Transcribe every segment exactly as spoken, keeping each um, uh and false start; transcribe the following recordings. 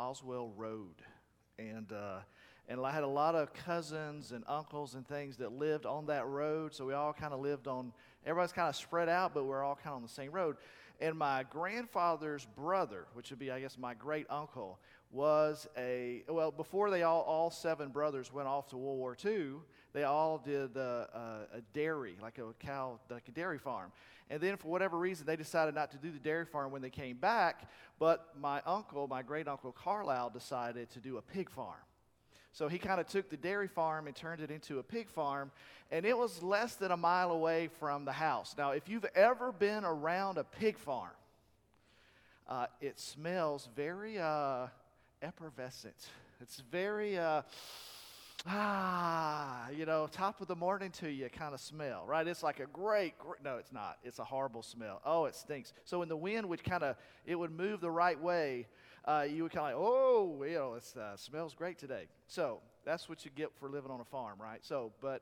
Roswell Road. And uh, and I had a lot of cousins and uncles and things that lived on that road. So we all kind of lived on, everybody's kind of spread out, but we're all kind of on the same road. And my grandfather's brother, which would be, I guess, my great uncle, was a, well, before they all, all seven brothers went off to World War Two, they all did uh, a, a dairy, like a cow, like a dairy farm. And then for whatever reason, they decided not to do the dairy farm when they came back, but my uncle, my great uncle Carlisle, decided to do a pig farm. So he kind of took the dairy farm and turned it into a pig farm, and it was less than a mile away from the house. Now, if you've ever been around a pig farm, uh, it smells very uh, effervescent. It's very, uh, ah, you know, top of the morning to you kind of smell, right? It's like a great, great, no, it's not. It's a horrible smell. Oh, it stinks. So when the wind would kind of, it would move the right way, Uh, you would kind of like, oh, you know, it uh, smells great today. So that's what you get for living on a farm, right? So, but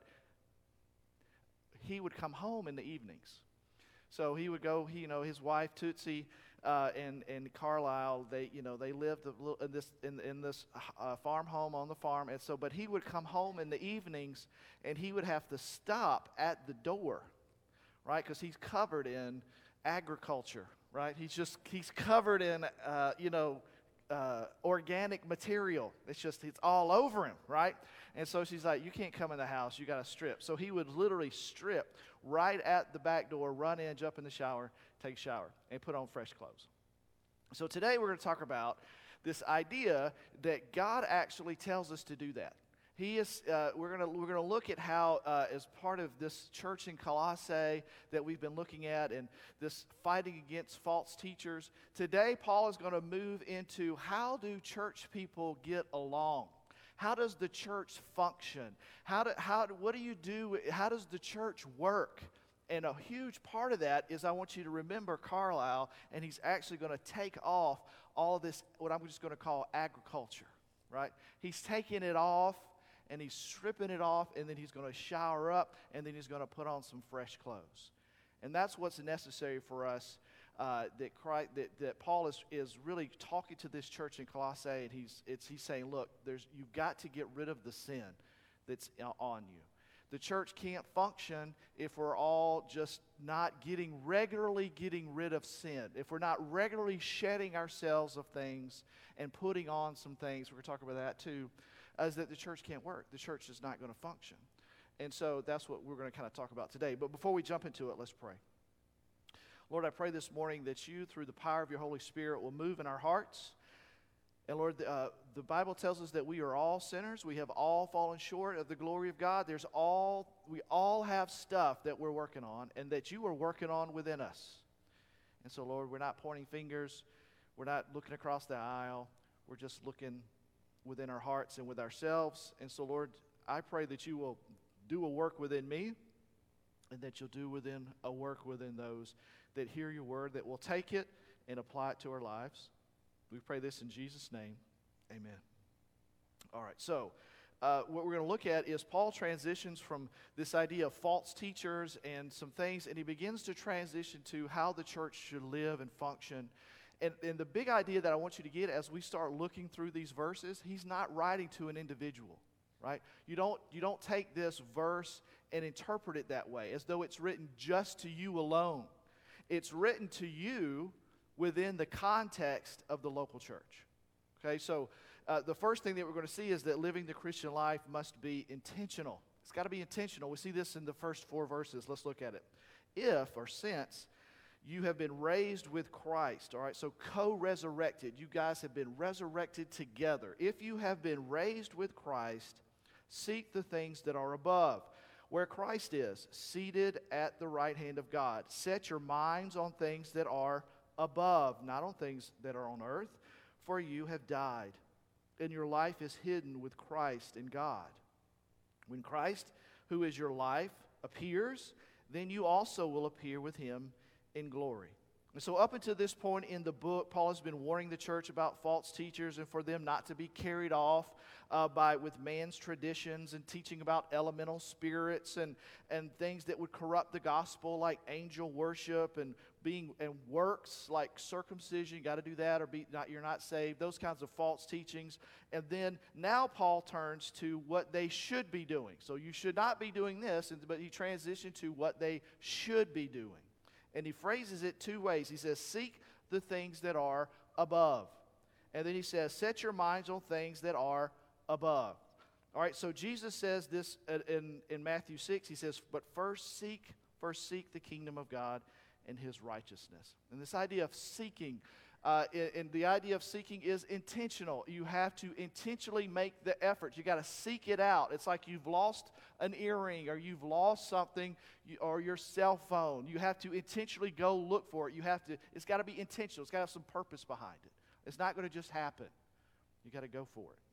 he would come home in the evenings. So he would go, he, you know, his wife Tootsie uh, and and Carlisle, they, you know, they lived a little, in this in in this uh, farm home on the farm, and so, but he would come home in the evenings, and he would have to stop at the door, right? Because he's covered in agriculture, right? He's just he's covered in, uh, you know. Uh, organic material. It's just, it's all over him, right? And so she's like, you can't come in the house, you got to strip. So he would literally strip right at the back door, run in, jump in the shower, take a shower, and put on fresh clothes. So today we're going to talk about this idea that God actually tells us to do that. He is. Uh, we're gonna we're gonna look at how, uh, as part of this church in Colossae that we've been looking at, and this fighting against false teachers. Today, Paul is going to move into how do church people get along? How does the church function? How do how do, what do you do? How does the church work? And a huge part of that is I want you to remember Carlisle, and he's actually going to take off all of this, what I'm just going to call agriculture, right? He's taking it off. And he's stripping it off, and then he's going to shower up, and then he's going to put on some fresh clothes. And that's what's necessary for us, uh, that, Christ, that that Paul is, is really talking to this church in Colossae, and he's, it's, he's saying, look, there's, you've got to get rid of the sin that's on you. The church can't function if we're all just not getting, regularly getting rid of sin. If we're not regularly shedding ourselves of things and putting on some things, we're going to talk about that too, is that the church can't work. The church is not going to function. And so that's what we're going to kind of talk about today. But before we jump into it, let's pray. Lord, I pray this morning that you, through the power of your Holy Spirit, will move in our hearts. And Lord, uh, the Bible tells us that we are all sinners. We have all fallen short of the glory of God. There's all, we all have stuff that we're working on, and that you are working on within us. And so, Lord, we're not pointing fingers. We're not looking across the aisle. We're just looking within our hearts and with ourselves. And so, Lord, I pray that you will do a work within me, and that you'll do within a work within those that hear your word, that will take it and apply it to our lives. We pray this in Jesus' name. Amen. All right, so uh, what we're going to look at is Paul transitions from this idea of false teachers and some things, and he begins to transition to how the church should live and function. And, and the big idea that I want you to get as we start looking through these verses, he's not writing to an individual, right? You don't, you don't take this verse and interpret it that way, as though it's written just to you alone. It's written to you within the context of the local church. Okay, so uh, the first thing that we're going to see is that living the Christian life must be intentional. It's got to be intentional. We see this in the first four verses. Let's look at it. If, or since, you have been raised with Christ, all right? So co-resurrected. You guys have been resurrected together. If you have been raised with Christ, seek the things that are above, where Christ is, seated at the right hand of God. Set your minds on things that are above, not on things that are on earth, for you have died, and your life is hidden with Christ in God. When Christ, who is your life, appears, then you also will appear with him in glory. And so up until this point in the book, Paul has been warning the church about false teachers and for them not to be carried off uh, by with man's traditions and teaching about elemental spirits and, and things that would corrupt the gospel, like angel worship and being and works like circumcision, you got to do that or be not, you're not saved, those kinds of false teachings. And then now Paul turns to what they should be doing. So you should not be doing this, but he transitioned to what they should be doing. And he phrases it two ways. He says, seek the things that are above. And then he says, set your minds on things that are above. All right, so Jesus says this in, in Matthew six. He says, but first seek, first seek the kingdom of God and his righteousness. And this idea of seeking, uh, and, and the idea of seeking is intentional. You have to intentionally make the effort. You got to seek it out. It's like you've lost an earring or you've lost something you, or your cell phone. You have to intentionally go look for it. You have to, it's got to be intentional. It's got to have some purpose behind it. It's not going to just happen. You got to go for it.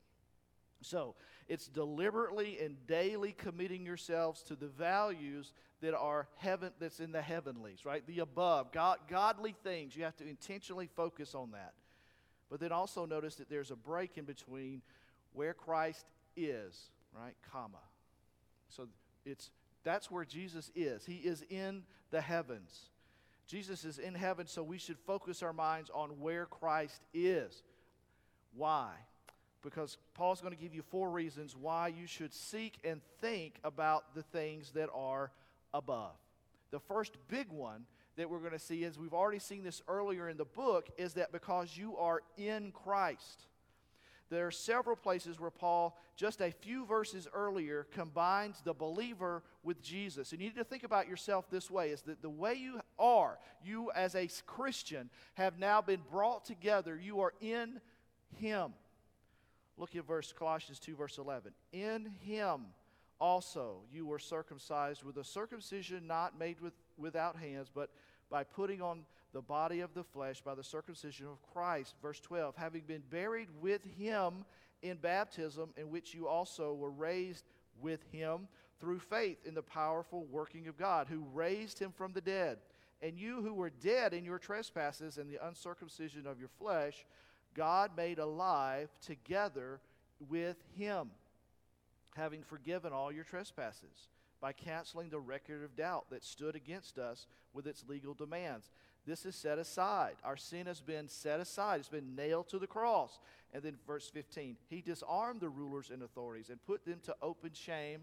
So it's deliberately and daily committing yourselves to the values that are heaven, that's in the heavenlies, right? The above, God, godly things. You have to intentionally focus on that. But then also notice that there's a break in between where Christ is, right? Comma. So it's that's where Jesus is. He is in the heavens. Jesus is in heaven, so we should focus our minds on where Christ is. Why? Because Paul's going to give you four reasons why you should seek and think about the things that are above. The first big one that we're going to see, as we've already seen this earlier in the book, is that because you are in Christ. There are several places where Paul, just a few verses earlier, combines the believer with Jesus. And you need to think about yourself this way, is that the way you are, you as a Christian, have now been brought together. You are in him. Look at verse Colossians two, verse eleven. In him also you were circumcised with a circumcision not made with, without hands, but by putting on the body of the flesh by the circumcision of Christ. Verse twelve, having been buried with him in baptism, in which you also were raised with him through faith in the powerful working of God, who raised him from the dead. And you who were dead in your trespasses and the uncircumcision of your flesh, God made alive together with him, having forgiven all your trespasses, by canceling the record of doubt that stood against us with its legal demands. This is set aside. Our sin has been set aside. It's been nailed to the cross. And then verse fifteen, he disarmed the rulers and authorities and put them to open shame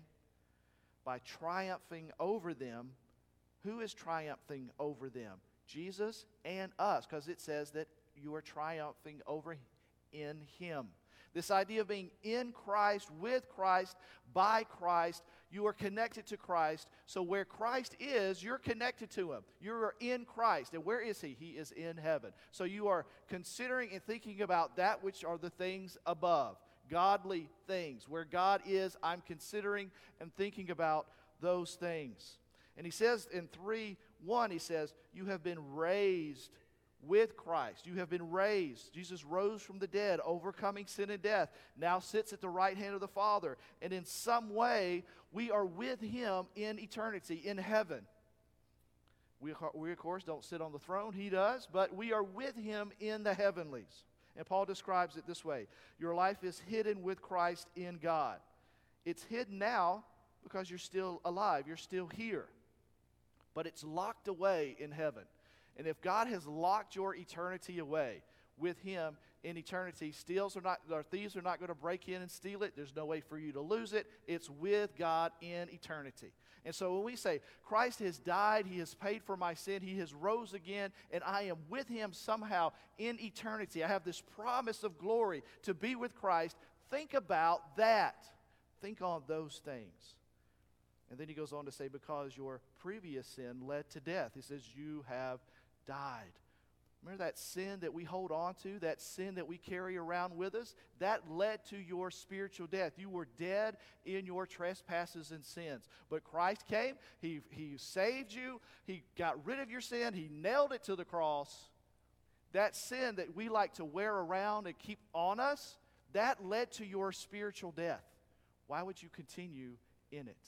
by triumphing over them. Who is triumphing over them? Jesus and us, because it says that you are triumphing over in him. This idea of being in Christ, with Christ, by Christ, you are connected to Christ. So where Christ is, you're connected to him. You are in Christ. And where is he? He is in heaven. So you are considering and thinking about that which are the things above, godly things. Where God is, I'm considering and thinking about those things. And he says in three one, he says, you have been raised with Christ. You have been raised. Jesus rose from the dead, overcoming sin and death, now sits at the right hand of the Father. And in some way, we are with him in eternity, in heaven. We, we, of course, don't sit on the throne. He does. But we are with him in the heavenlies. And Paul describes it this way. Your life is hidden with Christ in God. It's hidden now because you're still alive. You're still here. But it's locked away in heaven. And if God has locked your eternity away with him in eternity, steals are not, or thieves are not going to break in and steal it. There's no way for you to lose it. It's with God in eternity. And so when we say, Christ has died, he has paid for my sin, he has rose again, and I am with him somehow in eternity. I have this promise of glory to be with Christ. Think about that. Think on those things. And then he goes on to say, because your previous sin led to death. He says, you have died. Remember that sin that we hold on to, that sin that we carry around with us? That led to your spiritual death. You were dead in your trespasses and sins. But Christ came, he, he saved you, he got rid of your sin, he nailed it to the cross. That sin that we like to wear around and keep on us, that led to your spiritual death. Why would you continue in it?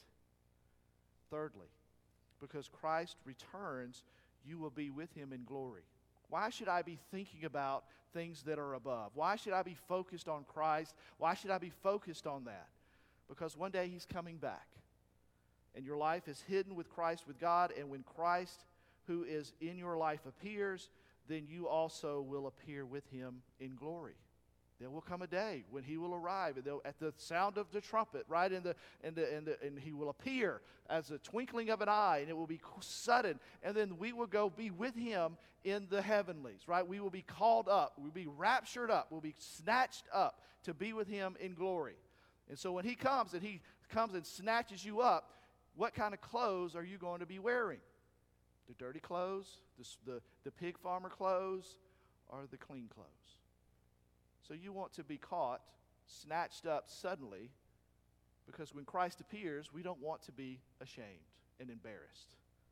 Thirdly, because Christ returns, you will be with him in glory. Why should I be thinking about things that are above? Why should I be focused on Christ? Why should I be focused on that? Because one day he's coming back. And your life is hidden with Christ, with God. And when Christ who is in your life appears, then you also will appear with him in glory. There will come a day when he will arrive, and at the sound of the trumpet, right, in the, in the, in the, and he will appear as a twinkling of an eye, and it will be sudden, and then we will go be with him in the heavenlies, right? We will be called up, we'll be raptured up, we'll be snatched up to be with him in glory. And so when he comes, and he comes and snatches you up, what kind of clothes are you going to be wearing? The dirty clothes, the, the, the pig farmer clothes, or the clean clothes? So you want to be caught, snatched up suddenly, because when Christ appears, we don't want to be ashamed and embarrassed.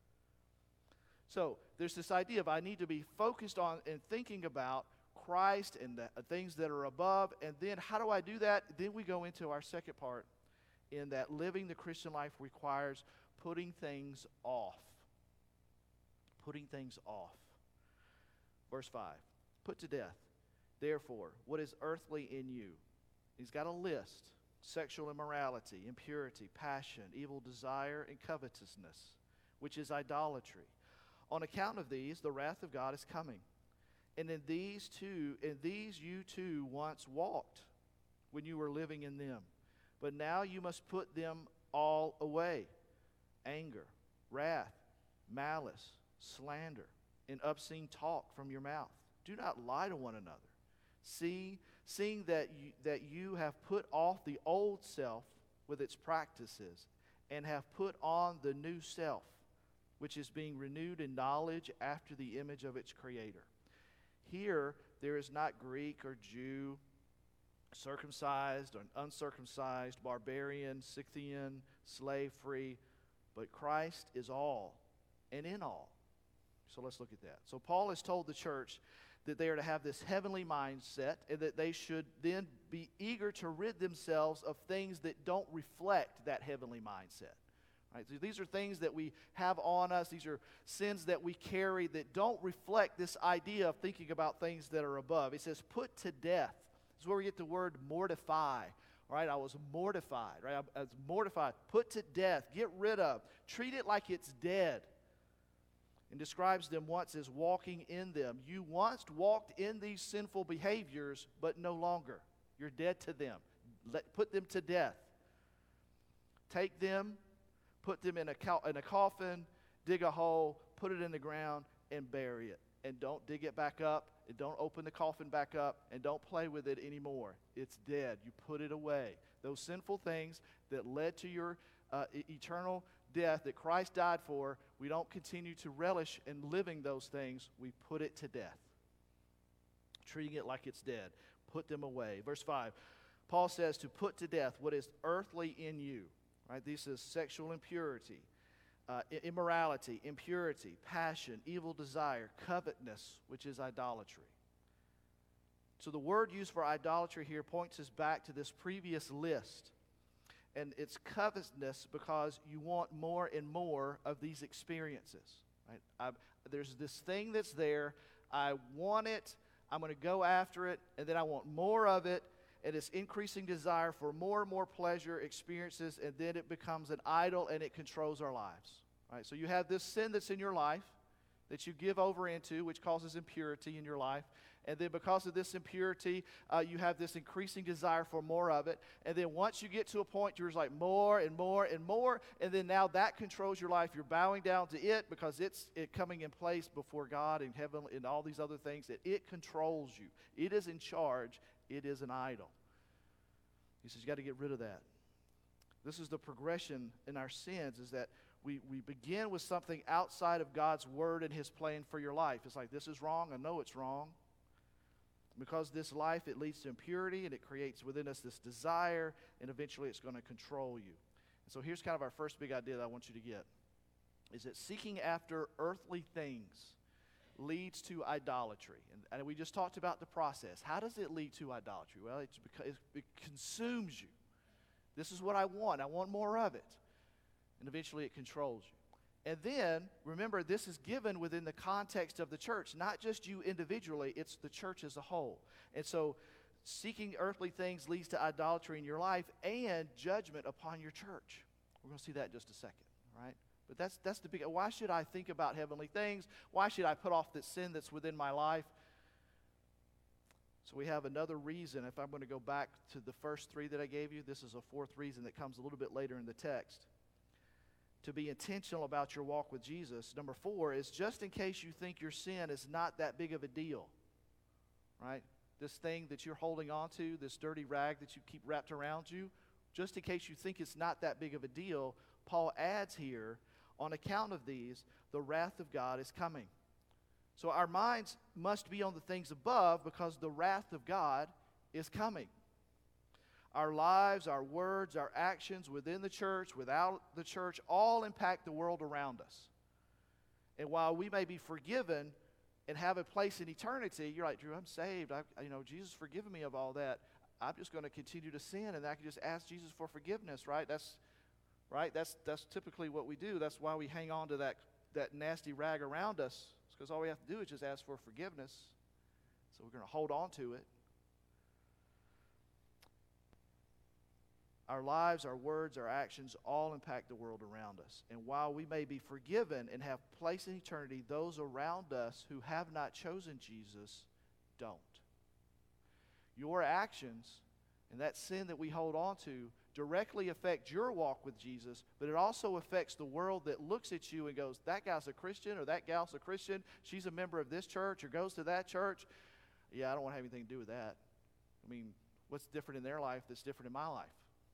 So there's this idea of I need to be focused on and thinking about Christ and the things that are above, and then how do I do that? Then we go into our second part, in that living the Christian life requires putting things off. Putting things off. Verse five, put to death, therefore, what is earthly in you. He's got a list: sexual immorality, impurity, passion, evil desire, and covetousness, which is idolatry. On account of these, the wrath of God is coming. And in these two, in these you too once walked when you were living in them. But now you must put them all away: anger, wrath, malice, slander, and obscene talk from your mouth. Do not lie to one another. See, seeing that you, that you have put off the old self with its practices, and have put on the new self, which is being renewed in knowledge after the image of its creator. Here there is not Greek or Jew, circumcised or uncircumcised, barbarian, Scythian, slave free, but Christ is all and in all. So let's look at that. So Paul has told the church that they are to have this heavenly mindset, and that they should then be eager to rid themselves of things that don't reflect that heavenly mindset. Right? So these are things that we have on us. These are sins that we carry that don't reflect this idea of thinking about things that are above. It says, put to death. This is where we get the word mortify. Right? I was mortified. Right? I was mortified. Put to death. Get rid of. Treat it like it's dead. And describes them once as walking in them. You once walked in these sinful behaviors, but no longer. You're dead to them. Let, put them to death. Take them, put them in a, co- in a coffin, dig a hole, put it in the ground, and bury it. And don't dig it back up, and don't open the coffin back up, and don't play with it anymore. It's dead. You put it away. Those sinful things that led to your uh, e- eternal death that Christ died for, we don't continue to relish in living those things. We put it to death, treating it like it's dead. Put them away. Verse five, Paul says to put to death what is earthly in you. Right? This is sexual impurity, uh, immorality, impurity, passion, evil desire, covetousness, which is idolatry. So the word used for idolatry here points us back to this previous list. And it's covetousness because you want more and more of these experiences. Right? I, there's this thing that's there. I want it. I'm going to go after it. And then I want more of it. And it's increasing desire for more and more pleasure experiences. And then it becomes an idol and it controls our lives. Right? So you have this sin that's in your life that you give over into, which causes impurity in your life. And then because of this impurity, uh, you have this increasing desire for more of it. And then once you get to a point, you're just like more and more and more. And then now that controls your life. You're bowing down to it because it's it coming in place before God and heaven and all these other things. That it controls you. It is in charge. It is an idol. He says you got to get rid of that. This is the progression in our sins, is that we, we begin with something outside of God's word and his plan for your life. It's like, this is wrong. I know it's wrong. Because this life, it leads to impurity, and it creates within us this desire, and eventually it's going to control you. And so here's kind of our first big idea that I want you to get, is that seeking after earthly things leads to idolatry. And, and we just talked about the process. How does it lead to idolatry? Well, it's because it consumes you. This is what I want. I want more of it. And eventually it controls you. And then, remember, this is given within the context of the church, not just you individually, it's the church as a whole. And so, seeking earthly things leads to idolatry in your life and judgment upon your church. We're going to see that in just a second, right? But that's, that's the big, why should I think about heavenly things? Why should I put off the sin that's within my life? So we have another reason. If I'm going to go back to the first three that I gave you, this is a fourth reason that comes a little bit later in the text. To be intentional about your walk with Jesus. Number four is just in case you think your sin is not that big of a deal, right? This thing that you're holding on to, this dirty rag that you keep wrapped around you, just in case you think it's not that big of a deal, Paul adds here, on account of these, the wrath of God is coming. So our minds must be on the things above because the wrath of God is coming. Our lives, our words, our actions within the church, without the church, all impact the world around us. And while we may be forgiven and have a place in eternity, you're like, Drew, I'm saved. I, you know, Jesus forgiven me of all that. I'm just going to continue to sin, and I can just ask Jesus for forgiveness, right? That's right. That's that's typically what we do. That's why we hang on to that that nasty rag around us. It's because all we have to do is just ask for forgiveness. So we're going to hold on to it. Our lives, our words, our actions all impact the world around us. And while we may be forgiven and have place in eternity, those around us who have not chosen Jesus don't. Your actions and that sin that we hold on to directly affect your walk with Jesus, but it also affects the world that looks at you and goes, that guy's a Christian or that gal's a Christian. She's a member of this church or goes to that church. Yeah, I don't want to have anything to do with that. I mean, what's different in their life that's different in my life?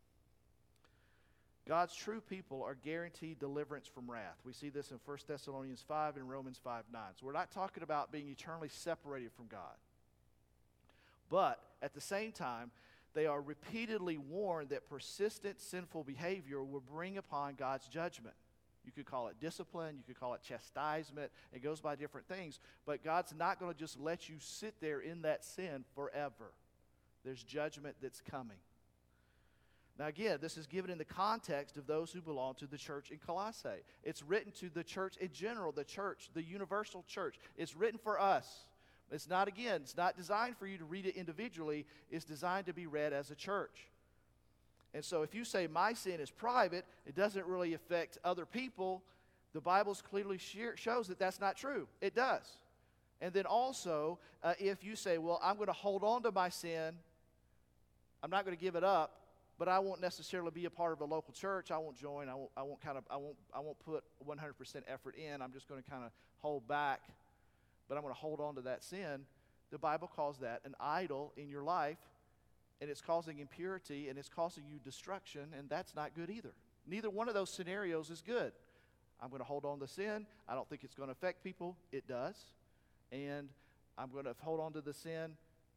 God's true people are guaranteed deliverance from wrath. We see this in First Thessalonians five and Romans five nine. So we're not talking about being eternally separated from God. But at the same time, they are repeatedly warned that persistent sinful behavior will bring upon God's judgment. You could call it discipline. You could call it chastisement. It goes by different things. But God's not going to just let you sit there in that sin forever. There's judgment that's coming. Now again, this is given in the context of those who belong to the church in Colossae. It's written to the church in general, the church, the universal church. It's written for us. It's not, again, it's not designed for you to read it individually. It's designed to be read as a church. And so if you say my sin is private, it doesn't really affect other people, the Bible clearly shows that that's not true. It does. And then also, uh, if you say, well, I'm going to hold on to my sin, I'm not going to give it up, but I won't necessarily be a part of a local church. I won't join. I won't. I won't kind of. I won't. I won't put one hundred percent effort in. I'm just going to kind of hold back, but I'm going to hold on to that sin. The Bible calls that an idol in your life, and it's causing impurity and it's causing you destruction, and that's not good either. Neither one of those scenarios is good. I'm going to hold on to sin. I don't think it's going to affect people. It does, and I'm going to hold on to the sin,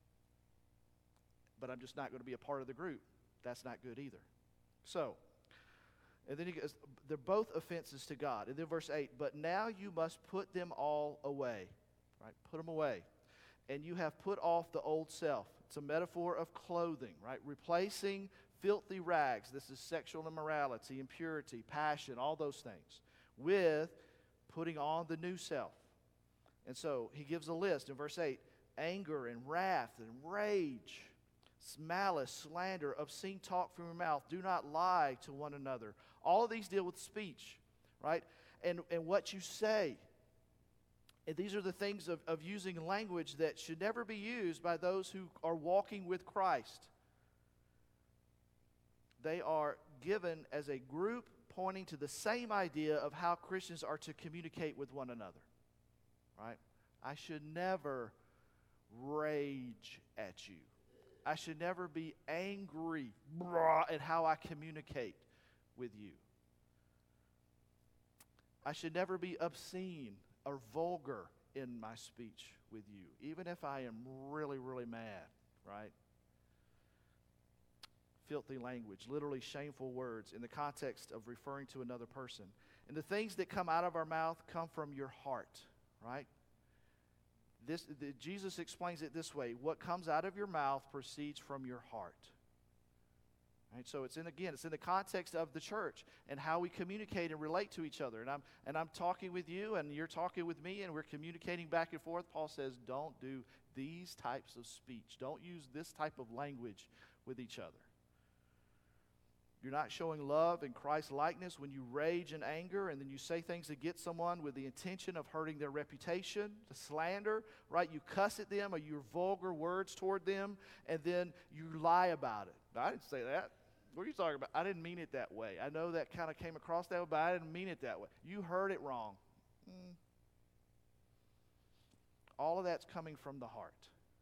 but I'm just not going to be a part of the group. That's not good either. So, and then he goes, they're both offenses to God. And then verse eight, but now you must put them all away. Right? Put them away. And you have put off the old self. It's a metaphor of clothing, right? Replacing filthy rags. This is sexual immorality, impurity, passion, all those things, with putting on the new self. And so he gives a list in verse eight, anger and wrath and rage, malice, slander, obscene talk from your mouth. Do not lie to one another. All of these deal with speech, right? And, and what you say. And these are the things of, of using language that should never be used by those who are walking with Christ. They are given as a group pointing to the same idea of how Christians are to communicate with one another, right? I should never rage at you. I should never be angry at how I communicate with you. I should never be obscene or vulgar in my speech with you, even if I am really, really mad, right? Filthy language, literally shameful words in the context of referring to another person. And the things that come out of our mouth come from your heart, right? This, the, Jesus explains it this way: what comes out of your mouth proceeds from your heart. Right? So it's in again, it's in the context of the church and how we communicate and relate to each other. And I'm and I'm talking with you, and you're talking with me, and we're communicating back and forth. Paul says, don't do these types of speech. Don't use this type of language with each other. You're not showing love and Christ likeness when you rage in anger and then you say things against someone with the intention of hurting their reputation, to slander, right? You cuss at them or you vulgar words toward them, and then you lie about it. I didn't say that. What are you talking about? I didn't mean it that way. I know that kind of came across that way, but I didn't mean it that way. You heard it wrong. Mm. All of that's coming from the heart.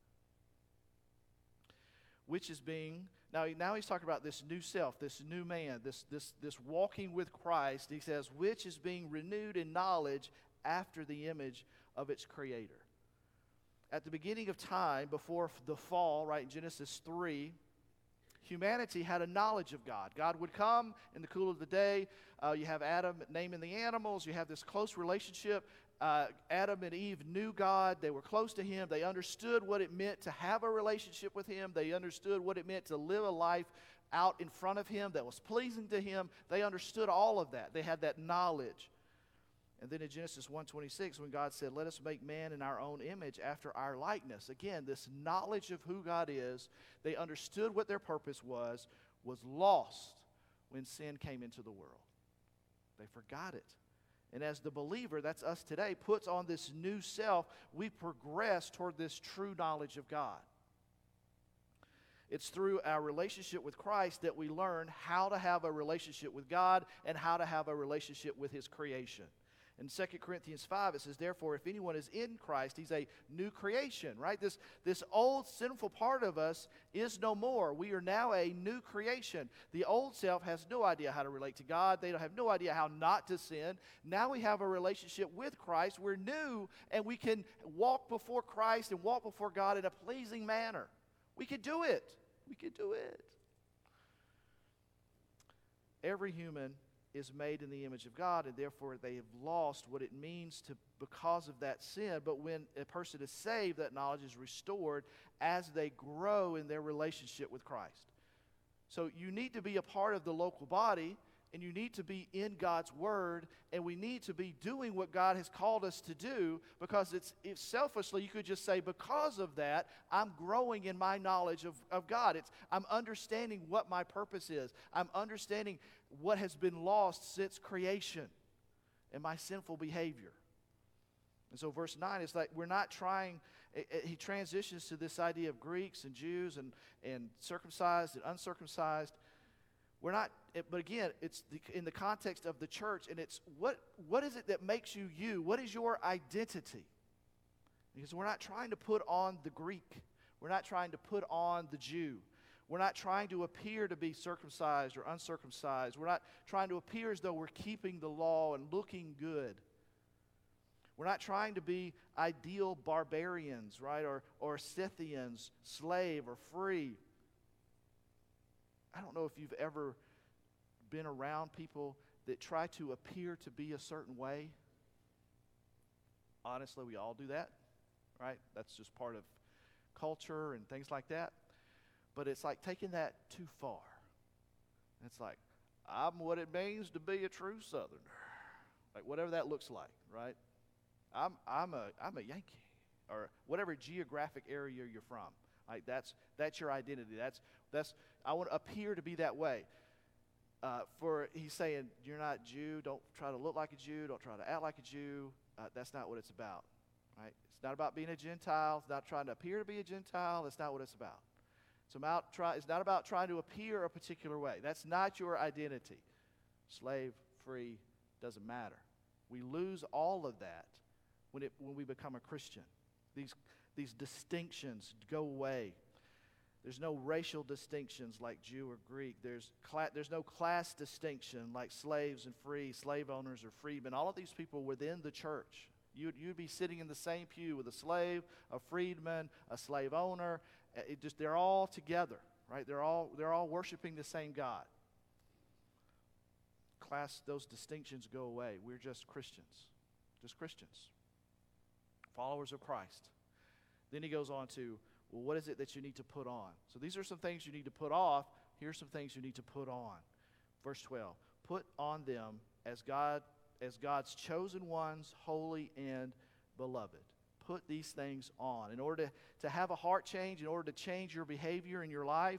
Which is being, now, now he's talking about this new self, this new man, this, this, this walking with Christ. He says, which is being renewed in knowledge after the image of its creator. At the beginning of time, before the fall, right, in Genesis three, humanity had a knowledge of God. God would come in the cool of the day. Uh, you have Adam naming the animals. You have this close relationship. Uh, Adam and Eve knew God. They were close to Him. They understood what it meant to have a relationship with Him. They understood what it meant to live a life out in front of Him that was pleasing to Him. They understood all of that. They had that knowledge. And then in Genesis one twenty-six, when God said, let us make man in our own image after our likeness. Again, this knowledge of who God is, they understood what their purpose was, was lost when sin came into the world. They forgot it. And as the believer, that's us today, puts on this new self, we progress toward this true knowledge of God. It's through our relationship with Christ that we learn how to have a relationship with God and how to have a relationship with His creation. In Second Corinthians five, it says, therefore, if anyone is in Christ, he's a new creation, right? This, this old sinful part of us is no more. We are now a new creation. The old self has no idea how to relate to God. They don't have no idea how not to sin. Now we have a relationship with Christ. We're new, and we can walk before Christ and walk before God in a pleasing manner. We can do it. We can do it. Every human is made in the image of God, and therefore they have lost what it means to because of that sin. But when a person is saved, that knowledge is restored as they grow in their relationship with Christ. So you need to be a part of the local body, and you need to be in God's Word, and we need to be doing what God has called us to do, because it's, it's selfishly, you could just say, because of that, I'm growing in my knowledge of, of God. It's, I'm understanding what my purpose is. I'm understanding what has been lost since creation and my sinful behavior. And so verse nine is like we're not trying, it, it, he transitions to this idea of Greeks and Jews and, and circumcised and uncircumcised. We're not, it, but again, it's the, in the context of the church, and it's what what is it that makes you you? What is your identity? Because we're not trying to put on the Greek. We're not trying to put on the Jew. We're not trying to appear to be circumcised or uncircumcised. We're not trying to appear as though we're keeping the law and looking good. We're not trying to be ideal barbarians, right, or, or Scythians, slave or free. I don't know if you've ever been around people that try to appear to be a certain way. Honestly, we all do that, right? That's just part of culture and things like that. But it's like taking that too far. It's like, I'm what it means to be a true Southerner. Like whatever that looks like, right? I'm I'm a I'm a Yankee, or whatever geographic area you're from. Like that's that's your identity. That's that's I want to appear to be that way. Uh, for he's saying you're not Jew. Don't try to look like a Jew. Don't try to act like a Jew. Uh, that's not what it's about, right? It's not about being a Gentile. It's not trying to appear to be a Gentile. That's not what it's about. It's about try. It's not about trying to appear a particular way. That's not your identity. Slave, free, doesn't matter. We lose all of that when it when we become a Christian. These these distinctions go away. There's no racial distinctions like Jew or Greek. There's cla- there's no class distinction like slaves and free, slave owners or freedmen. All of these people within the church. You'd, you'd be sitting in the same pew with a slave, a freedman, a slave owner. It just they're all together, right? They're all they're all worshiping the same God. Class, those distinctions go away. We're just Christians, just Christians, followers of Christ. Then he goes on to, well, what is it that you need to put on? So these are some things you need to put off. Here's some things you need to put on. Verse twelve, put on them as God, as God's chosen ones, holy and beloved. Put these things on. In order to, to have a heart change, in order to change your behavior in your life,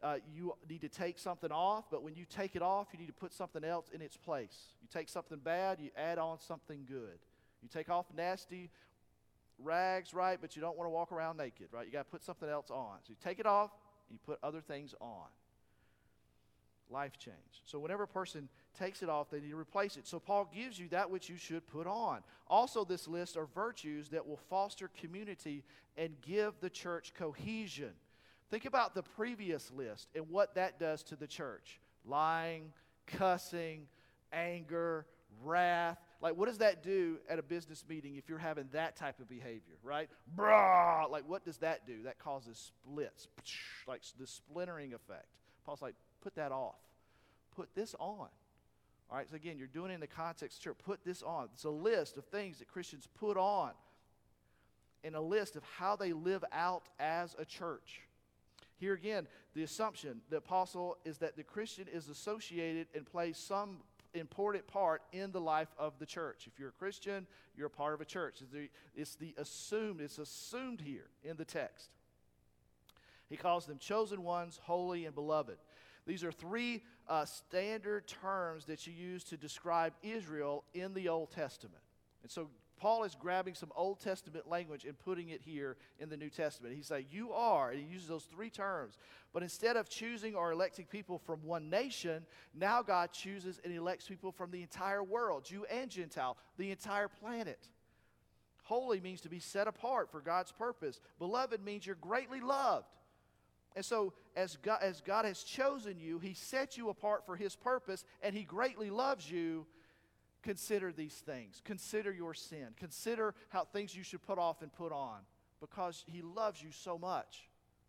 uh, you need to take something off, but when you take it off, you need to put something else in its place. You take something bad, you add on something good. You take off nasty rags, right, but you don't want to walk around naked, right? You got to put something else on. So you take it off, and you put other things on. Life change. So whenever a person takes it off, they need to replace it. So Paul gives you that which you should put on. Also, this list are virtues that will foster community and give the church cohesion. Think about the previous list and what that does to the church. Lying, cussing, anger, wrath. Like, what does that do at a business meeting if you're having that type of behavior, right? Brah! Like, what does that do? That causes splits, like the splintering effect. Paul's like, put that off. Put this on. All right, so again, you're doing it in the context of church. Put this on. It's a list of things that Christians put on and a list of how they live out as a church. Here again, the assumption, the apostle, is that the Christian is associated and plays some important part in the life of the church. If you're a Christian, you're a part of a church. It's the, it's the assumed, it's assumed here in the text. He calls them chosen ones, holy, and beloved. These are three uh, standard terms that you use to describe Israel in the Old Testament. And so Paul is grabbing some Old Testament language and putting it here in the New Testament. He's saying, you are, and he uses those three terms. But instead of choosing or electing people from one nation, now God chooses and elects people from the entire world, Jew and Gentile, the entire planet. Holy means to be set apart for God's purpose. Beloved means you're greatly loved. And so as God, as God has chosen you, he set you apart for his purpose, and he greatly loves you. Consider these things. Consider your sin. Consider how things you should put off and put on, because he loves you so much.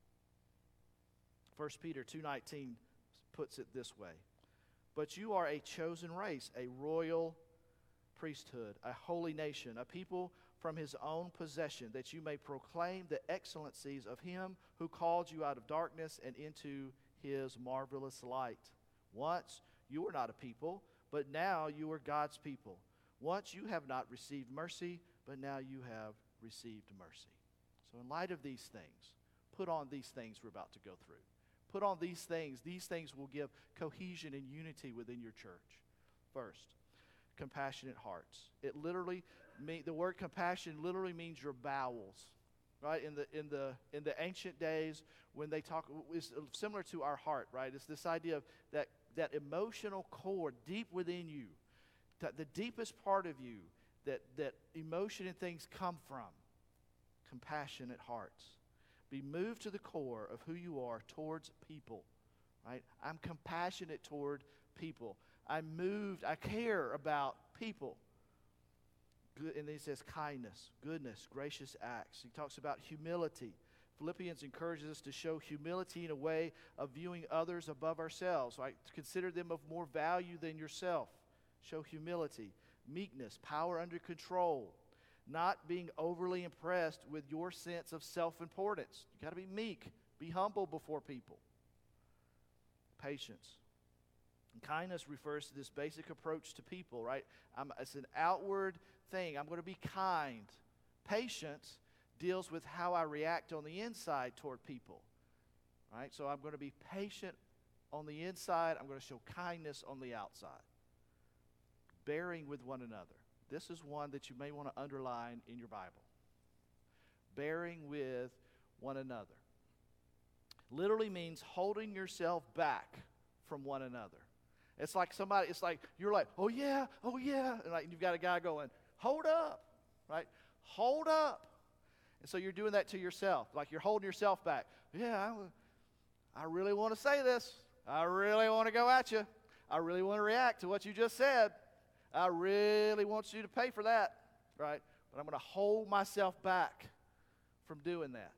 First Peter two nineteen puts it this way. But you are a chosen race, a royal priesthood, a holy nation, a people from his own possession, that you may proclaim the excellencies of him who called you out of darkness and into his marvelous light. Once you were not a people, but now you are God's people. Once you have not received mercy, but now you have received mercy. So in light of these things, put on these things we're about to go through. Put on these things. These things will give cohesion and unity within your church. First, compassionate hearts. It literally mean, the word compassion literally means your bowels. Right? In the in the in the ancient days, when they talk, it's similar to our heart, right? It's this idea of that that emotional core deep within you, that the deepest part of you, that, that emotion and things come from. Compassionate hearts. Be moved to the core of who you are towards people, right? I'm compassionate toward people. I'm moved, I care about people. Good, and then he says kindness, goodness, gracious acts. He talks about humility. Philippians encourages us to show humility in a way of viewing others above ourselves, right? To consider them of more value than yourself. Show humility, meekness, power under control, not being overly impressed with your sense of self-importance. You got to be meek, be humble before people. Patience. And kindness refers to this basic approach to people, right? I'm, it's an outward thing. I'm going to be kind. Patience deals with how I react on the inside toward people, right? So I'm going to be patient on the inside. I'm going to show kindness on the outside. Bearing with one another. This is one that you may want to underline in your Bible. Bearing with one another. Literally means holding yourself back from one another. It's like somebody, it's like, you're like, oh yeah, oh yeah. And like you've got a guy going, hold up, right? Hold up. And so you're doing that to yourself, like you're holding yourself back. Yeah, I, I really want to say this. I really want to go at you. I really want to react to what you just said. I really want you to pay for that, right? But I'm going to hold myself back from doing that.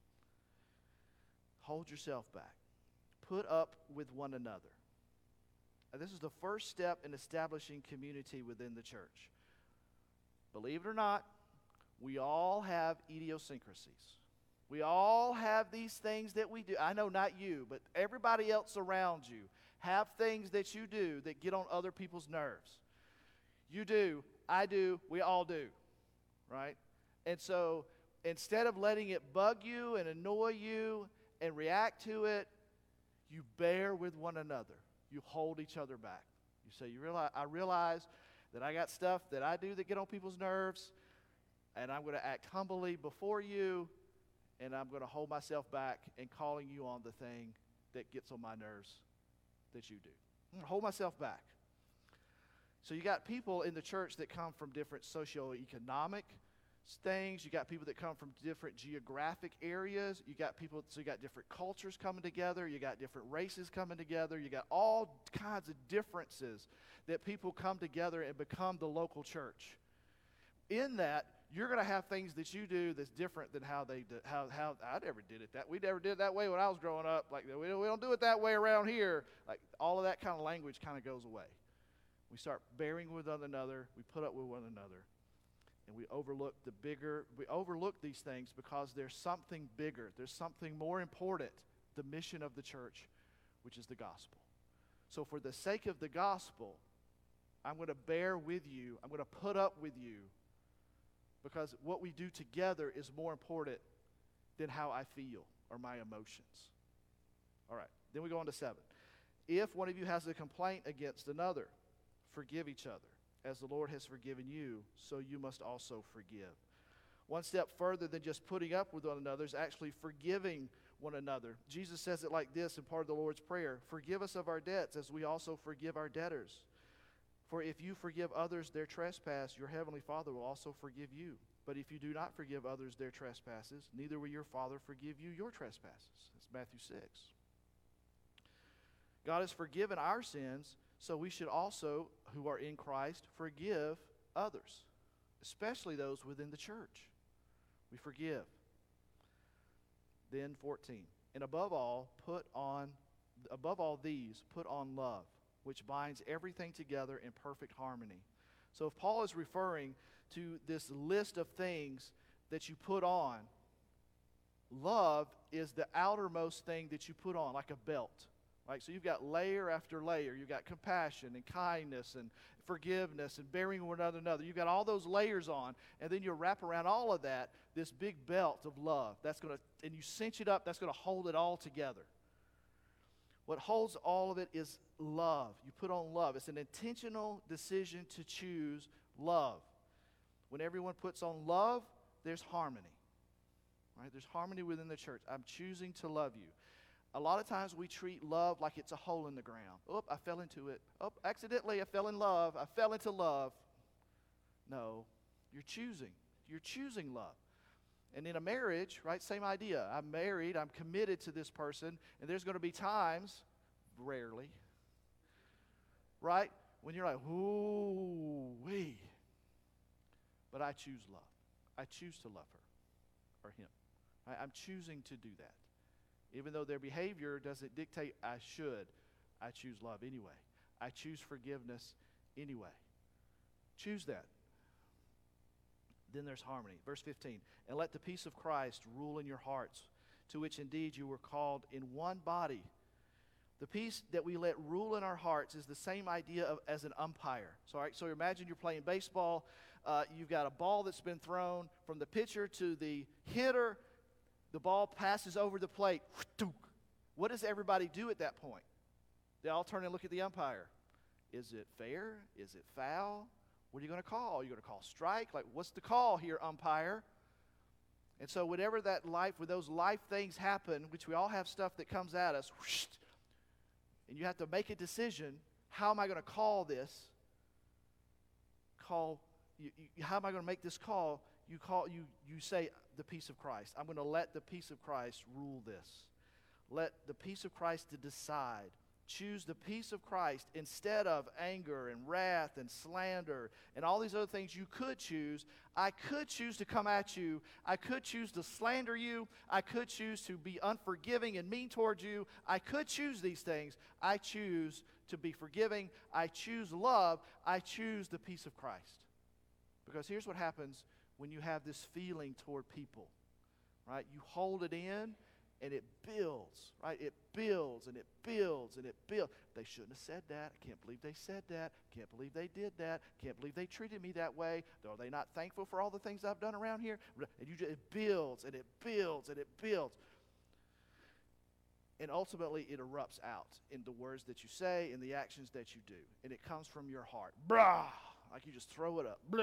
Hold yourself back. Put up with one another. And this is the first step in establishing community within the church. Believe it or not, we all have idiosyncrasies. We all have these things that we do. I know not you, but everybody else around you have things that you do that get on other people's nerves. You do, I do, we all do, right? And so instead of letting it bug you and annoy you and react to it, You bear with one another. You hold each other back. You say, you realize, I realize that I got stuff that I do that get on people's nerves, and I'm going to act humbly before you, and I'm going to hold myself back in calling you on the thing that gets on my nerves that you do. I'm going to hold myself back. So you got people in the church that come from different socioeconomic things. You got people that come from different geographic areas. You got people, so you got different cultures coming together. You got different races coming together. You got all kinds of differences that people come together and become the local church. In that, you're going to have things that you do that's different than how they do, how how I never did it that we never did it that way when I was growing up. Like we don't, we don't do it that way around here. Like all of that kind of language kind of goes away. We start bearing with one another. We put up with one another, and we overlook the bigger. We overlook these things because there's something bigger. There's something more important. The mission of the church, which is the gospel. So for the sake of the gospel, I'm going to bear with you. I'm going to put up with you. Because what we do together is more important than how I feel or my emotions. All right, then we go on to seven. If one of you has a complaint against another, forgive each other. As the Lord has forgiven you, so you must also forgive. One step further than just putting up with one another is actually forgiving one another. Jesus says it like this in part of the Lord's Prayer. Forgive us of our debts as we also forgive our debtors. For if you forgive others their trespass, your heavenly Father will also forgive you. But if you do not forgive others their trespasses, neither will your Father forgive you your trespasses. That's Matthew six. God has forgiven our sins, so we should also, who are in Christ, forgive others, especially those within the church. We forgive. Then fourteen. And above all, put on, above all these, put on love, which binds everything together in perfect harmony. So if Paul is referring to this list of things that you put on, love is the outermost thing that you put on, like a belt. Right? So you've got layer after layer. You've got compassion and kindness and forgiveness and bearing with one another. You've got all those layers on, and then you wrap around all of that this big belt of love. That's going to, and you cinch it up. That's going to hold it all together. What holds all of it is love. You put on love. It's an intentional decision to choose love. When everyone puts on love, there's harmony. Right? There's harmony within the church. I'm choosing to love you. A lot of times we treat love like it's a hole in the ground. Oh, I fell into it. Oh, accidentally I fell in love. I fell into love. No, you're choosing. You're choosing love. And in a marriage, right, same idea. I'm married, I'm committed to this person, and there's going to be times, rarely, right, when you're like, ooh, wee. But I choose love. I choose to love her or him. Right? I'm choosing to do that. Even though their behavior doesn't dictate I should, I choose love anyway. I choose forgiveness anyway. Choose that. Then there's harmony. Verse fifteen, and let the peace of Christ rule in your hearts, to which indeed you were called in one body. The peace that we let rule in our hearts is the same idea of, as an umpire. So, all right, so imagine you're playing baseball. Uh, you've got a ball that's been thrown from the pitcher to the hitter. The ball passes over the plate. What does everybody do at that point? They all turn and look at the umpire. Is it fair? Is it foul? What are you going to call? Are you going to call strike? Like, what's the call here, umpire? And so whenever that life, when those life things happen, which we all have stuff that comes at us, whoosh, and you have to make a decision, how am I going to call this? Call, you, you, how am I going to make this call? You call, you, you say the peace of Christ. I'm going to let the peace of Christ rule this. Let the peace of Christ to decide. Choose the peace of Christ instead of anger and wrath and slander and all these other things you could choose. I could choose to come at you. I could choose to slander you. I could choose to be unforgiving and mean towards you. I could choose these things. I choose to be forgiving. I choose love. I choose the peace of Christ. Because here's what happens when you have this feeling toward people, right? You hold it in. And it builds, right? It builds and it builds and it builds. They shouldn't have said that. I can't believe they said that. Can't believe they did that. Can't believe they treated me that way. Are they not thankful for all the things I've done around here? And you just, it builds and it builds and it builds. And ultimately, it erupts out in the words that you say, in the actions that you do. And it comes from your heart. Brah! Like you just throw it up. Blah!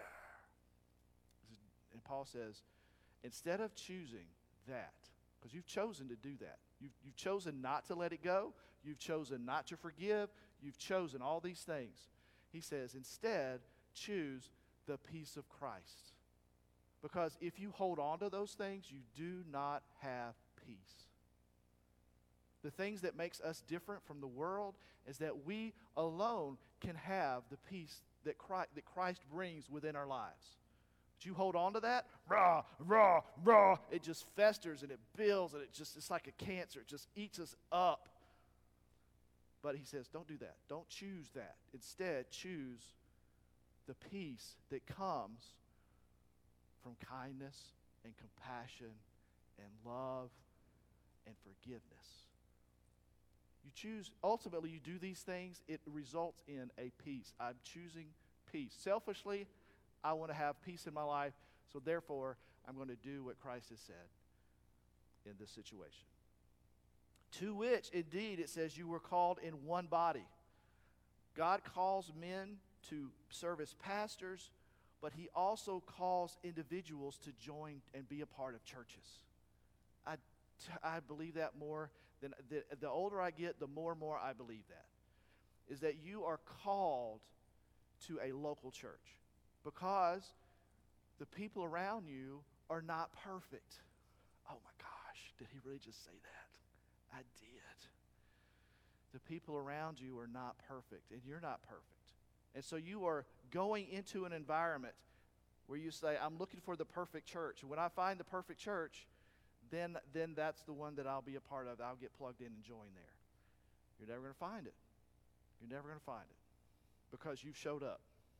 And Paul says, instead of choosing that, because you've chosen to do that. You've, you've chosen not to let it go. You've chosen not to forgive. You've chosen all these things. He says, instead, choose the peace of Christ. Because if you hold on to those things, you do not have peace. The things that makes us different from the world is that we alone can have the peace that Christ, that Christ brings within our lives. But you hold on to that, rah, rah, rah, it just festers and it builds and it just, it's like a cancer. It just eats us up. But he says, don't do that. Don't choose that. Instead, choose the peace that comes from kindness and compassion and love and forgiveness. You choose, ultimately, you do these things, it results in a peace. I'm choosing peace. Selfishly, I want to have peace in my life, so therefore, I'm going to do what Christ has said in this situation. To which, indeed, it says you were called in one body. God calls men to serve as pastors, but he also calls individuals to join and be a part of churches. I, I believe that more. Than, the, the older I get, the more and more I believe that. Is that you are called to a local church because the people around you are not perfect. Oh my gosh, did he really just say that? I did. The people around you are not perfect, and you're not perfect. And so you are going into an environment where you say, I'm looking for the perfect church. And when I find the perfect church, then, then that's the one that I'll be a part of. I'll get plugged in and join there. You're never going to find it. You're never going to find it because you've showed up.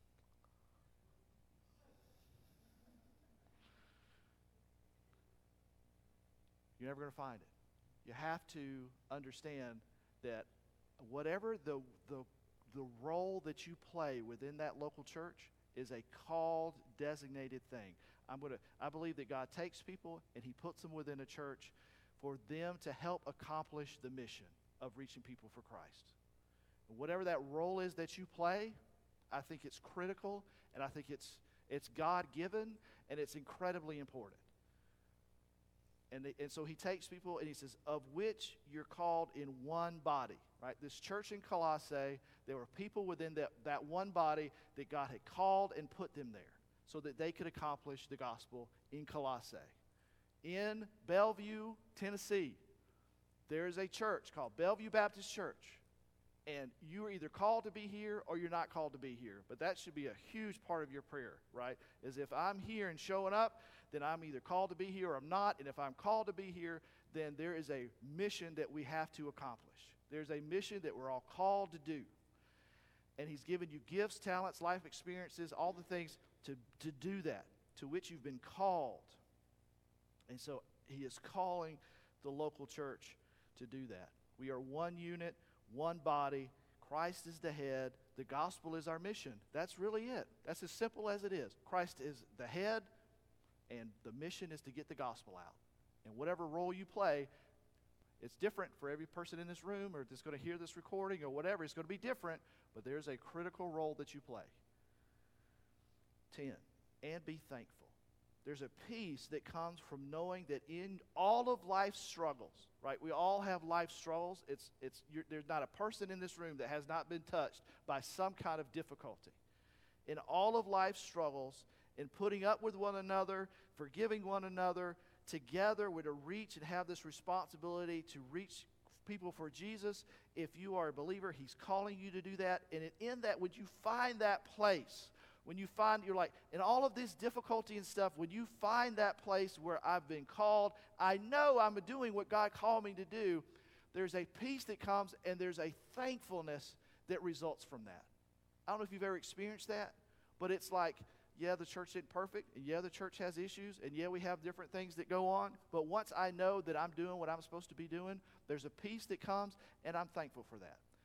You're never going to find it. You have to understand that whatever the, the, the role that you play within that local church is a called, designated thing. I'm gonna, I believe that God takes people and he puts them within a church for them to help accomplish the mission of reaching people for Christ. And whatever that role is that you play, I think it's critical, and I think it's, it's God-given, and it's incredibly important. And, the, and so he takes people and he says, of which you're called in one body, right? This church in Colossae, there were people within that, that one body that God had called and put them there so that they could accomplish the gospel in Colossae. In Bellevue, Tennessee, there is a church called Bellevue Baptist Church. And you are either called to be here or you're not called to be here. But that should be a huge part of your prayer, right? Is if I'm here and showing up, then I'm either called to be here or I'm not. And if I'm called to be here, then there is a mission that we have to accomplish. There's a mission that we're all called to do. And he's given you gifts, talents, life experiences, all the things to, to do that, to which you've been called. And so he is calling the local church to do that. We are one unit, one body. Christ is the head. The gospel is our mission. That's really it. That's as simple as it is. Christ is the head, and the mission is to get the gospel out. And whatever role you play, it's different for every person in this room or that's going to hear this recording or whatever. It's going to be different, but there's a critical role that you play. ten, and be thankful. There's a peace that comes from knowing that in all of life's struggles, right? We all have life struggles. It's, it's, you're, there's not a person in this room that has not been touched by some kind of difficulty. In all of life's struggles, in putting up with one another, forgiving one another, together we're to reach and have this responsibility to reach people for Jesus. If you are a believer, he's calling you to do that. And in that, when you find that place, when you find, you're like, in all of this difficulty and stuff, when you find that place where I've been called, I know I'm doing what God called me to do, there's a peace that comes and there's a thankfulness that results from that. I don't know if you've ever experienced that, but it's like, yeah, the church isn't perfect, and yeah, the church has issues, and yeah, we have different things that go on, but once I know that I'm doing what I'm supposed to be doing, there's a peace that comes, and I'm thankful for that.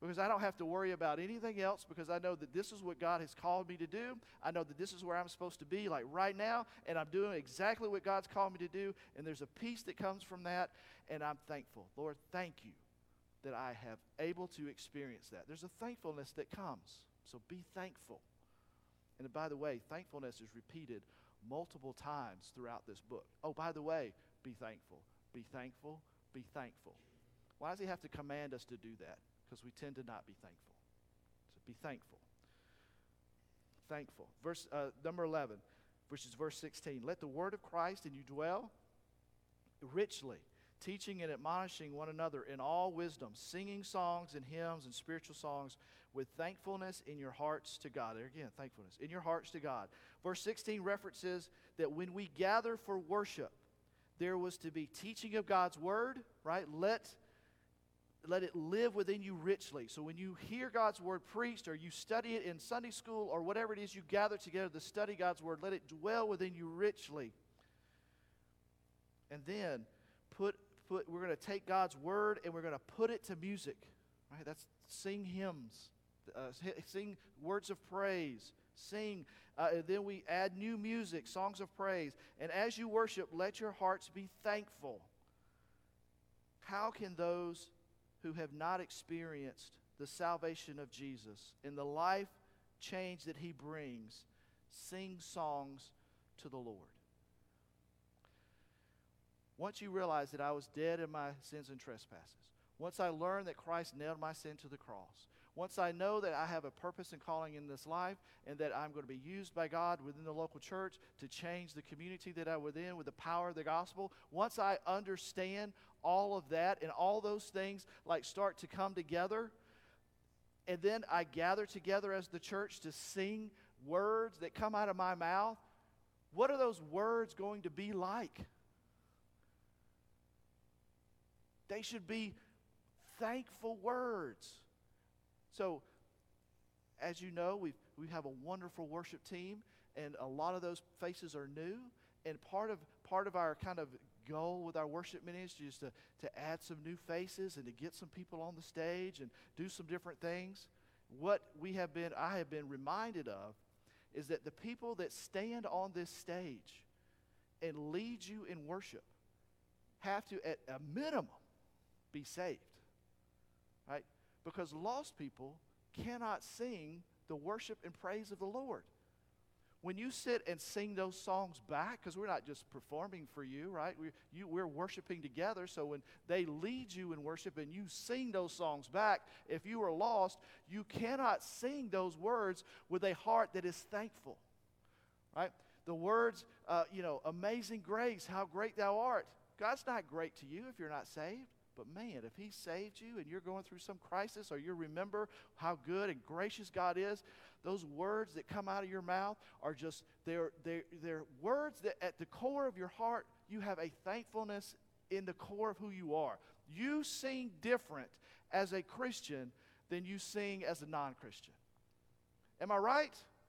because I don't have to worry about anything else, because I know that this is what God has called me to do. I know that this is where I'm supposed to be, like right now, and I'm doing exactly what God's called me to do, and there's a peace that comes from that, and I'm thankful. Lord, thank you that I have able to experience that. There's a thankfulness that comes, so be thankful. And by the way, thankfulness is repeated multiple times throughout this book. Oh, by the way, be thankful, be thankful, be thankful. Why does he have to command us to do that? Because we tend to not be thankful. So be thankful. Thankful. Verse uh, number eleven, which is verse sixteen. Let the word of Christ in you dwell richly, teaching and admonishing one another in all wisdom, singing songs and hymns and spiritual songs with thankfulness in your hearts to God. There again, thankfulness in your hearts to God. Verse sixteen references that when we gather for worship, there was to be teaching of God's word, right? Let Let it live within you richly. So when you hear God's word preached, or you study it in Sunday school, or whatever it is you gather together to study God's word, let it dwell within you richly. And then put put we're going to take God's word and we're going to put it to music. Right? That's sing hymns, uh, sing words of praise, sing. Uh, and then we add new music, songs of praise. And as you worship, let your hearts be thankful. How can those who have not experienced the salvation of Jesus and the life change that he brings sing songs to the Lord? Once you realize that I was dead in my sins and trespasses, once I learned that Christ nailed my sin to the cross, once I know that I have a purpose and calling in this life, and that I'm going to be used by God within the local church to change the community that I'm within with the power of the gospel, once I understand all of that and all those things like start to come together, and then I gather together as the church to sing words that come out of my mouth, what are those words going to be like? They should be thankful words. So, as you know, we we have a wonderful worship team, and a lot of those faces are new. And part of part of our kind of goal with our worship ministry is to, to add some new faces and to get some people on the stage and do some different things. What we have been, I have been reminded of, is that the people that stand on this stage and lead you in worship have to, at a minimum, be saved, right? Because lost people cannot sing the worship and praise of the Lord. When you sit and sing those songs back, because we're not just performing for you, right? We're, you, we're worshiping together, so when they lead you in worship and you sing those songs back, if you are lost, you cannot sing those words with a heart that is thankful, right? The words, uh, you know, amazing grace, how great thou art. God's not great to you if you're not saved. But man, if he saved you and you're going through some crisis, or you remember how good and gracious God is, those words that come out of your mouth are just, they're, they're, they're words that at the core of your heart, you have a thankfulness in the core of who you are. You sing different as a Christian than you sing as a non-Christian. Am I right?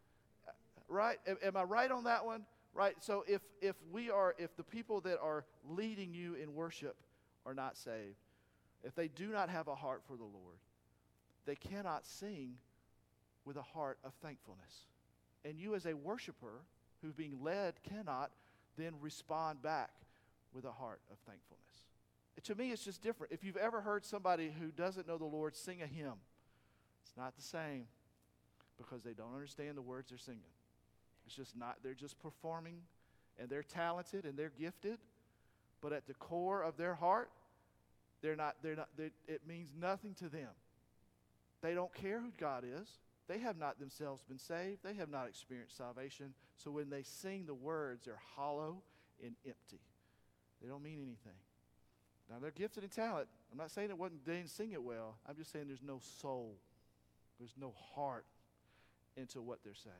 Right? Am, am I right on that one? Right? So if, if we are, if the people that are leading you in worship are not saved, if they do not have a heart for the Lord, they cannot sing with a heart of thankfulness. And you as a worshiper who's being led cannot then respond back with a heart of thankfulness. To me, it's just different. If you've ever heard somebody who doesn't know the Lord sing a hymn, it's not the same, because they don't understand the words they're singing. It's just not, they're just performing, and they're talented and they're gifted, but at the core of their heart, they're not, they're not, they're, it means nothing to them. They don't care who God is. They have not themselves been saved. They have not experienced salvation. So when they sing the words, they're hollow and empty. They don't mean anything. Now, they're gifted in talent. I'm not saying it wasn't, they didn't sing it well. I'm just saying there's no soul. There's no heart into what they're saying.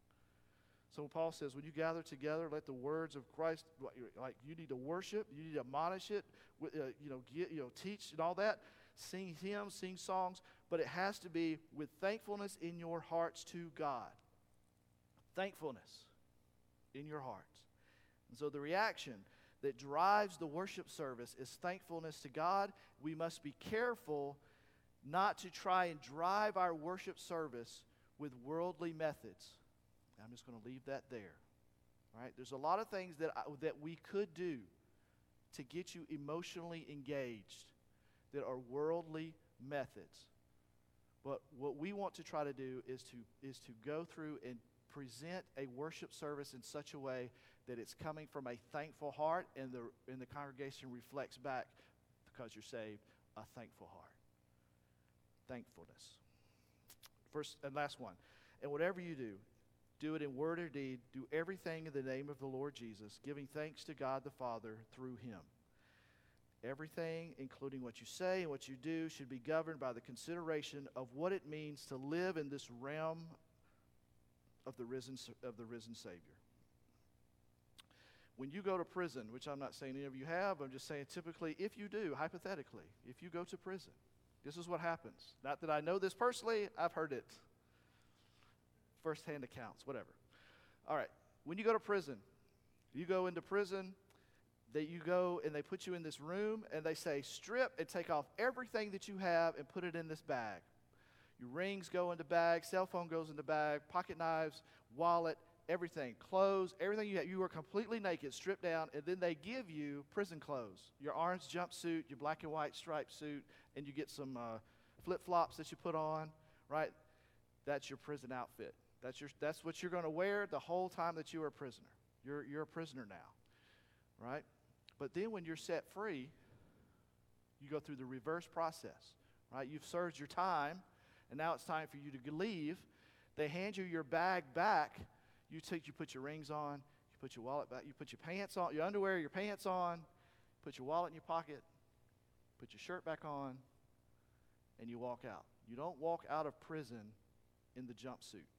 So Paul says, when you gather together, let the words of Christ, like you need to worship, you need to admonish it, uh, you know, get, you know, teach and all that. Sing hymns, sing songs, but it has to be with thankfulness in your hearts to God. Thankfulness in your hearts. And so the reaction that drives the worship service is thankfulness to God. We must be careful not to try and drive our worship service with worldly methods. I'm just going to leave that there. All right? There's a lot of things that I, that we could do to get you emotionally engaged that are worldly methods. But what we want to try to do is to is to go through and present a worship service in such a way that it's coming from a thankful heart, and the and the congregation reflects back, because you're saved, a thankful heart. Thankfulness. First and last one. And whatever you do, do it in word or deed. Do everything in the name of the Lord Jesus, giving thanks to God the Father through him. Everything, including what you say and what you do, should be governed by the consideration of what it means to live in this realm of the risen of the risen Savior. When you go to prison, which I'm not saying any of you have, I'm just saying typically if you do, hypothetically, if you go to prison, this is what happens. Not that I know this personally, I've heard it. First-hand accounts, whatever. All right, when you go to prison, you go into prison, that you go and they put you in this room and they say, strip and take off everything that you have and put it in this bag. Your rings go in the bag, cell phone goes in the bag, pocket knives, wallet, everything, clothes, everything you have. You are completely naked, stripped down, and then they give you prison clothes. Your orange jumpsuit, your black and white striped suit, and you get some uh, flip-flops that you put on, right? That's your prison outfit. That's your. That's what you're going to wear the whole time that you are a prisoner. You're, you're a prisoner now, right? But then when you're set free, you go through the reverse process, right? You've served your time, and now it's time for you to leave. They hand you your bag back. You take, you put your rings on, you put your wallet back, you put your pants on, your underwear, your pants on, put your wallet in your pocket, put your shirt back on, and you walk out. You don't walk out of prison in the jumpsuit.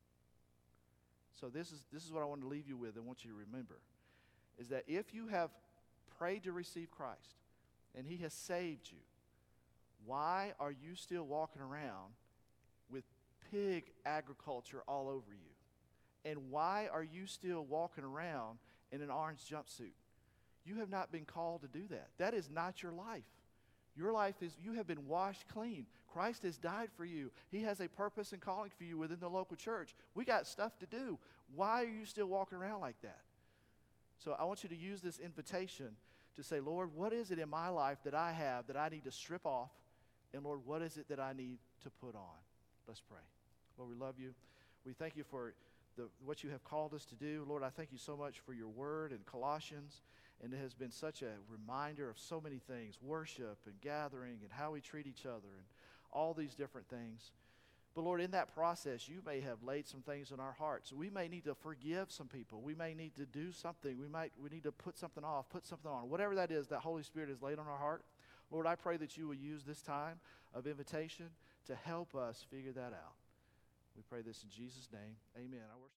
So this is this is what I want to leave you with and want you to remember, is that if you have prayed to receive Christ and he has saved you, why are you still walking around with pig agriculture all over you? And why are you still walking around in an orange jumpsuit? You have not been called to do that. That is not your life. Your life is, you have been washed clean. Christ has died for you. He has a purpose and calling for you within the local church. We got stuff to do. Why are you still walking around like that? So I want you to use this invitation to say, Lord, what is it in my life that I have that I need to strip off? And Lord, what is it that I need to put on? Let's pray. Lord, we love you. We thank you for the, what you have called us to do. Lord, I thank you so much for your word in Colossians. And it has been such a reminder of so many things, worship and gathering and how we treat each other and all these different things. But Lord, in that process, you may have laid some things in our hearts. We may need to forgive some people. We may need to do something. We might we need to put something off, put something on. Whatever that is that Holy Spirit has laid on our heart, Lord, I pray that you will use this time of invitation to help us figure that out. We pray this in Jesus' name. Amen. I worship